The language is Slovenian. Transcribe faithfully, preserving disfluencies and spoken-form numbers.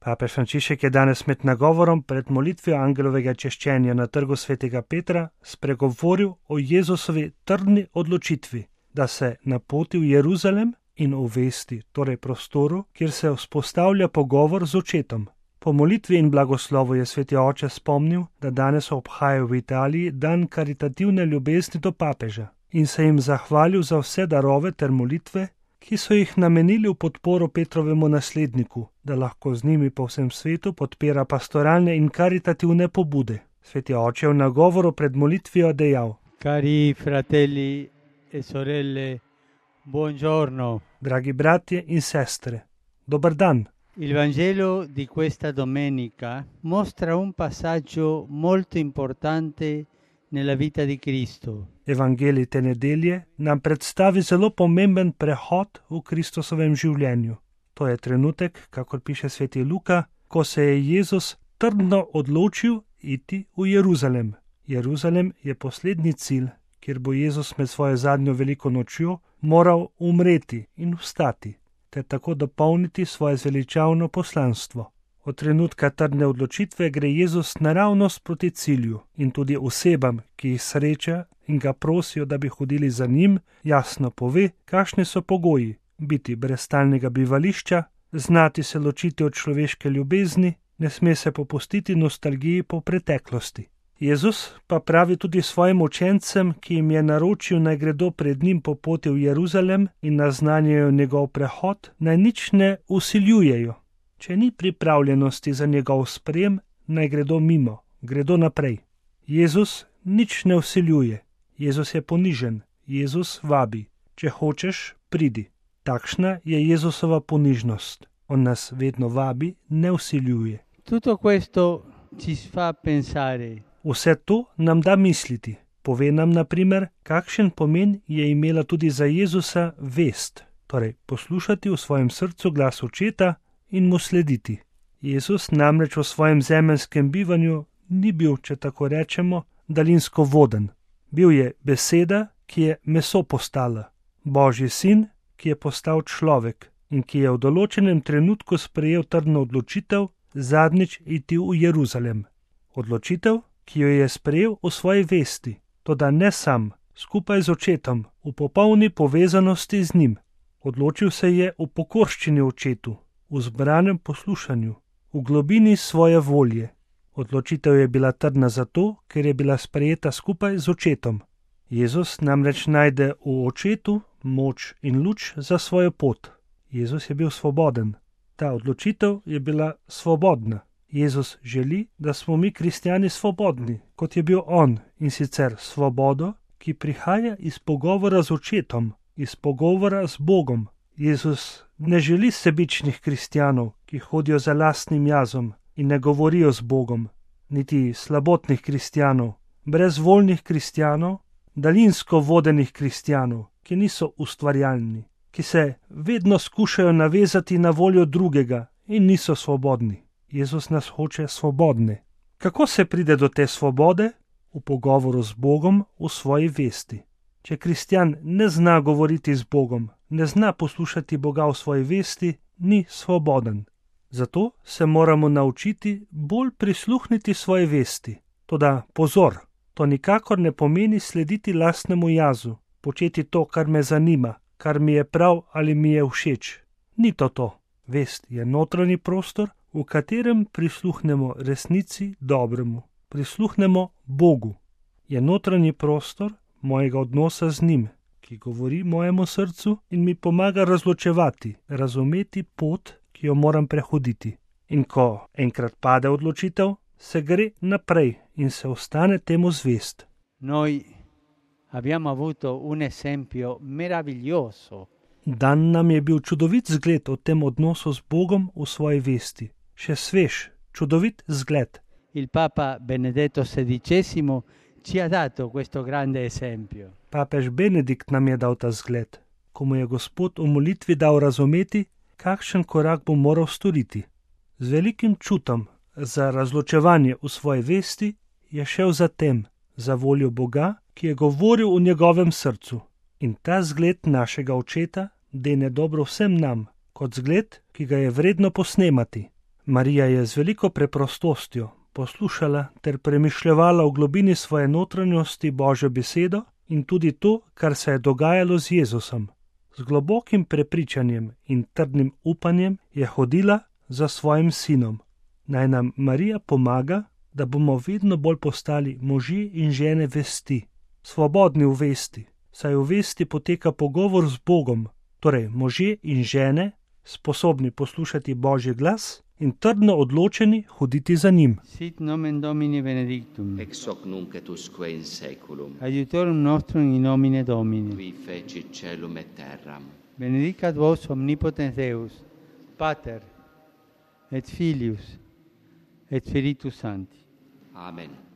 Papež Frančišek je danes med nagovorom pred molitvijo angelovega češčenja na trgu svetega Petra spregovoril o Jezusovi trdni odločitvi, da se na poti v Jeruzalem in v vesti, torej prostoru, kjer se vzpostavlja pogovor z očetom. Po molitvi in blagoslovu je sveti oče spomnil, da danes obhajajo v Italiji dan karitativne ljubezni do papeža in se jim zahvalil za vse darove ter molitve, ki so jih namenili v podporo Petrovemu nasledniku, da lahko z njimi po vsem svetu podpira pastoralne in karitativne pobude. Sveti oče je v nagovoru pred molitvijo dejal: Cari fratelli e sorelle, buongiorno. Dragi bratje in sestre, dober dan. Il Vangelo di questa domenica mostra un passaggio molto importante nella vita di Cristo. Evangelij te nedelje nam predstavi zelo pomemben prehod v Kristusovem življenju. To je trenutek, kakor piše sveti Luka, ko se je Jezus trdno odločil iti v Jeruzalem. Jeruzalem je poslednji cilj, kjer bo Jezus med svojo zadnjo veliko nočjo moral umreti in vstati, ter tako dopolniti svoje zveličavno poslanstvo. Od trenutka trdne odločitve gre Jezus naravnost proti cilju in tudi osebam, ki jih sreča in ga prosijo, da bi hodili za njim, jasno pove, kakšni so pogoji: biti brez stalnega bivališča, znati se ločiti od človeške ljubezni, ne sme se popustiti nostalgiji po preteklosti. Jezus pa pravi tudi svojim učencem, ki jim je naročil, naj gredo pred njim po poti v Jeruzalem in naznanjajo njegov prehod, naj nič ne usiljujejo. Če ni pripravljenosti za njegov sprejem, naj gredo mimo, gredo naprej. Jezus nič ne usiljuje. Jezus je ponižen. Jezus vabi. Če hočeš, pridi. Takšna je Jezusova ponižnost. On nas vedno vabi, ne usiljuje. Tutto questo ci fa pensare. Vse to nam da misliti. Pove nam, na primer, kakšen pomen je imela tudi za Jezusa vest, torej poslušati v svojem srcu glas očeta in mu slediti. Jezus namreč v svojem zemeljskem bivanju ni bil, če tako rečemo, daljinsko voden. Bil je beseda, ki je meso postala, Božji sin, ki je postal človek in ki je v določenem trenutku sprejel trdno odločitev zadnjič iti v Jeruzalem. Odločitev, ki jo je sprejel v svoji vesti, toda ne sam, skupaj z očetom, v popolni povezanosti z njim. Odločil se je v pokorščini očetu, v zbranem poslušanju, v globini svoje volje. Odločitev je bila trdna zato, ker je bila sprejeta skupaj z očetom. Jezus namreč najde v očetu moč in luč za svojo pot. Jezus je bil svoboden. Ta odločitev je bila svobodna. Jezus želi, da smo mi kristjani svobodni, kot je bil on, in sicer svobodo, ki prihaja iz pogovora z očetom, iz pogovora z Bogom. Jezus ne želi sebičnih kristjanov, ki hodijo za lastnim jazom in ne govorijo z Bogom, niti slabotnih kristjanov, brezvoljnih kristjanov, daljinsko vodenih kristjanov, ki niso ustvarjalni, ki se vedno skušajo navezati na voljo drugega in niso svobodni. Jezus nas hoče svobodne. Kako se pride do te svobode? V pogovoru z Bogom v svoji vesti. Če kristjan ne zna govoriti z Bogom, ne zna poslušati Boga v svoji vesti, ni svoboden. Zato se moramo naučiti bolj prisluhniti svoji vesti. Toda pozor, to nikakor ne pomeni slediti lastnemu jazu, početi to, kar me zanima, kar mi je prav ali mi je všeč. Ni to to. Vest je notranji prostor, v katerem prisluhnemo resnici dobremu, prisluhnemo Bogu. Je notranji prostor mojega odnosa z njim, ki govori mojemu srcu in mi pomaga razločevati, razumeti pot, ki jo moram prehoditi. In ko enkrat pade odločitev, se gre naprej in se ostane temu zvest. Noi abbiamo avuto un esempio meraviglioso. Dan nam je bil čudovit zgled o tem odnosu z Bogom v svoji vesti. Še svež, čudovit zgled. Il Papa Benedetto sedicesimo ci ha dato questo grande esempio. Papež Benedikt nam je dal ta zgled, ko mu je Gospod v molitvi dal razumeti, kakšen korak bo moral storiti. Z velikim čutom za razločevanje v svoji vesti je šel za tem, za voljo Boga, ki je govoril v njegovem srcu. In ta zgled našega očeta dene dobro vsem nam, kot zgled, ki ga je vredno posnemati. Marija je z veliko preprostostjo poslušala ter premišljevala v globini svoje notranjosti Božjo besedo in tudi to, kar se je dogajalo z Jezusom. Z globokim prepričanjem in trdnim upanjem je hodila za svojim sinom. Naj nam Marija pomaga, da bomo vedno bolj postali možje in žene vesti, svobodni v vesti, saj v vesti poteka pogovor z Bogom, torej možje in žene, sposobni poslušati Božji glas in trdno odločeni hoditi za njim. Sit nomen Domini benedictum. Ex hoc nunc et usque in seculum. Aiutorium nostrum in nomine Domini. Qui feci celum et terram. Benedicat vos omnipotens Deus, Pater et Filius et Spiritus Sancti. Amen.